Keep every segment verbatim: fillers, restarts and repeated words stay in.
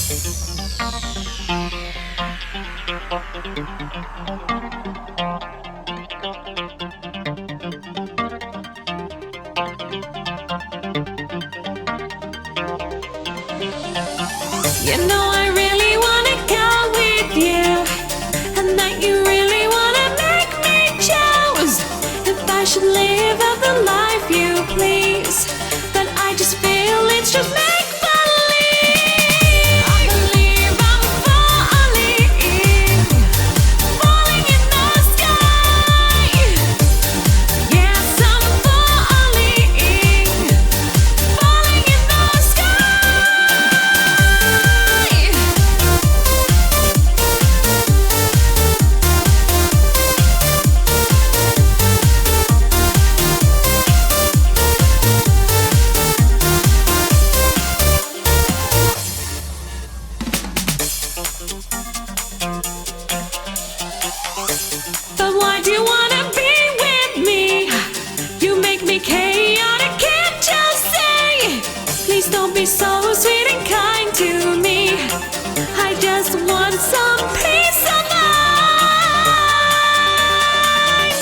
You know I really wanna go with you, and that you really wanna make me choose. If I should live out the life you please, then I just feel it's just make believe. I believe I'm falling, falling in the sky. Yes, I'm falling, falling in the sky. But why do you wanna be with me? You make me chaotic, can't you see? Please don't be so sweet and kind to me. I just want some peace of mind.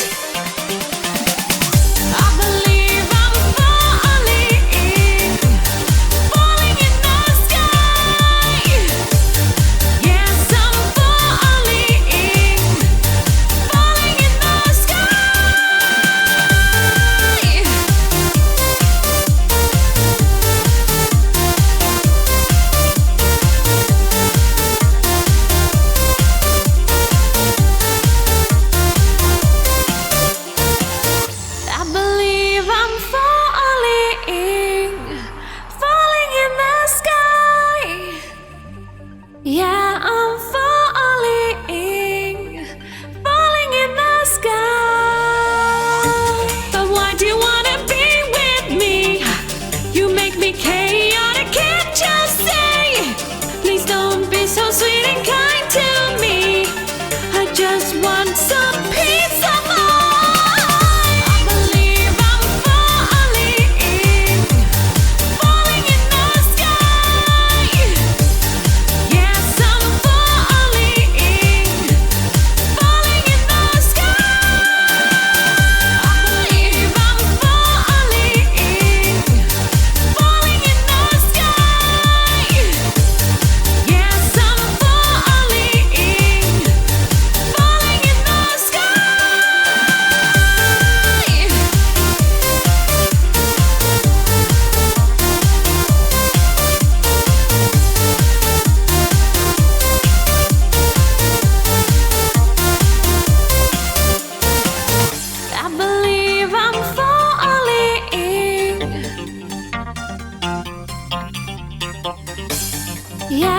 I believe I'm falling, falling in the sky. Yes, I'm falling, falling in the sky. I believe I'm falling, falling in the sky. Yeah, I'm falling, falling in the sky. But why do you wanna be with me? You make me chaotic, can't you see? Please don't be so sweet and kind to me. I just want some peace of mind. I believe I'm falling, falling in the sky. Yes, I'm falling, falling in the sky. I believe I'm falling, falling in the sky. Yes, I'm falling, falling in the sky. I believe I'm falling. Yeah.